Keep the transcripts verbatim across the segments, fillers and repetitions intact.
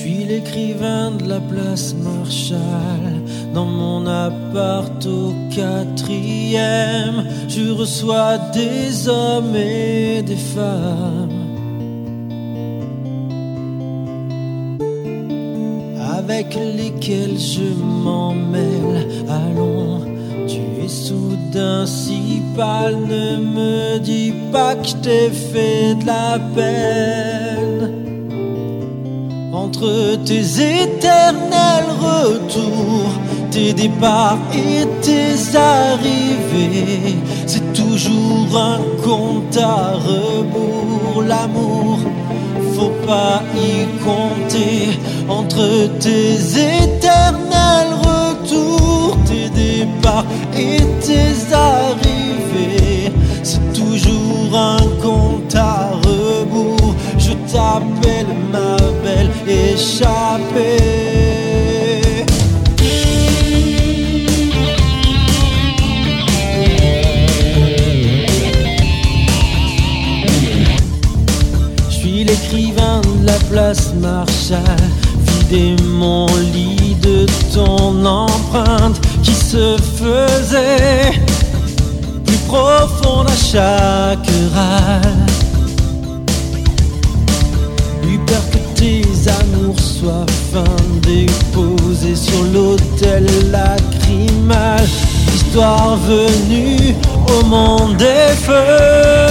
suis l'écrivain de la place Marshall. Dans mon appart au quatrième, je reçois des hommes et des femmes avec lesquels je m'en mêle. Allons, tu es soudain si pâle, ne me dis pas que je t'ai fait de la peine. Entre tes éternels retours, tes départs et tes arrivées, c'est toujours un compte à rebours. L'amour, faut pas y compter. Entre tes éternels retours, tes départs et tes arrivées, c'est toujours un compte à rebours. Je t'appelle ma belle échappée. Je suis l'écrivain de la place Marshall. Vider mon lit de ton empreinte qui se faisait plus profonde à chaque râle. Eu peur que tes amours soient fin déposés sur l'autel lacrymal. Histoire venue au monde des feux.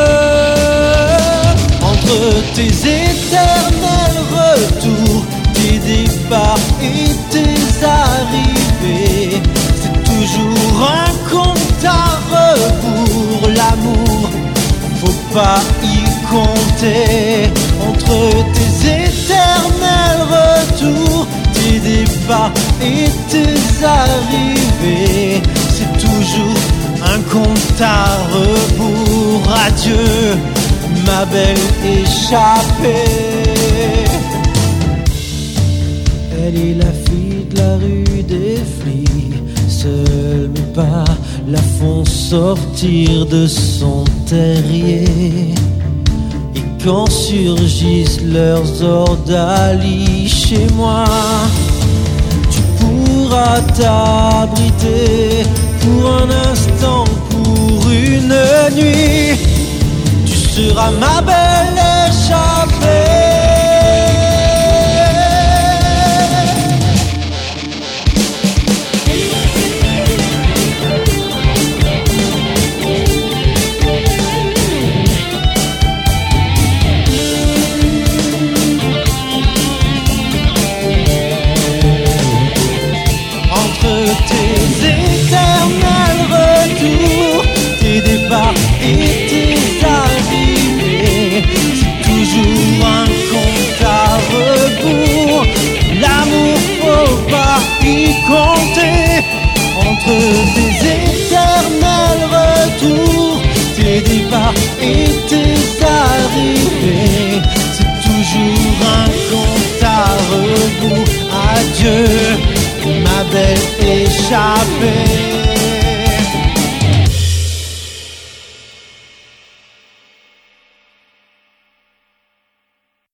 Entre tes éternels retours, tes départs et tes arrivées, c'est toujours un compte à rebours. L'amour, faut pas y compter. Entre tes éternels retours, tes départs et tes arrivées, c'est toujours un compte à rebours. Adieu, ma belle échappée. Elle est la fille de la rue des flics. Seuls mes pas la font sortir de son terrier. Et quand surgissent leurs ordalies chez moi, tu pourras t'abriter pour un instant, pour une nuit. Tu seras ma belle échappée. Tes éternels retours, tes départs et tes arrivées, c'est toujours un compte à rebours. L'amour, faut pas y compter. Entre tes éternels retours, tes départs et tes arrivées, c'est toujours un compte à rebours. Adieu, ma belle échappée.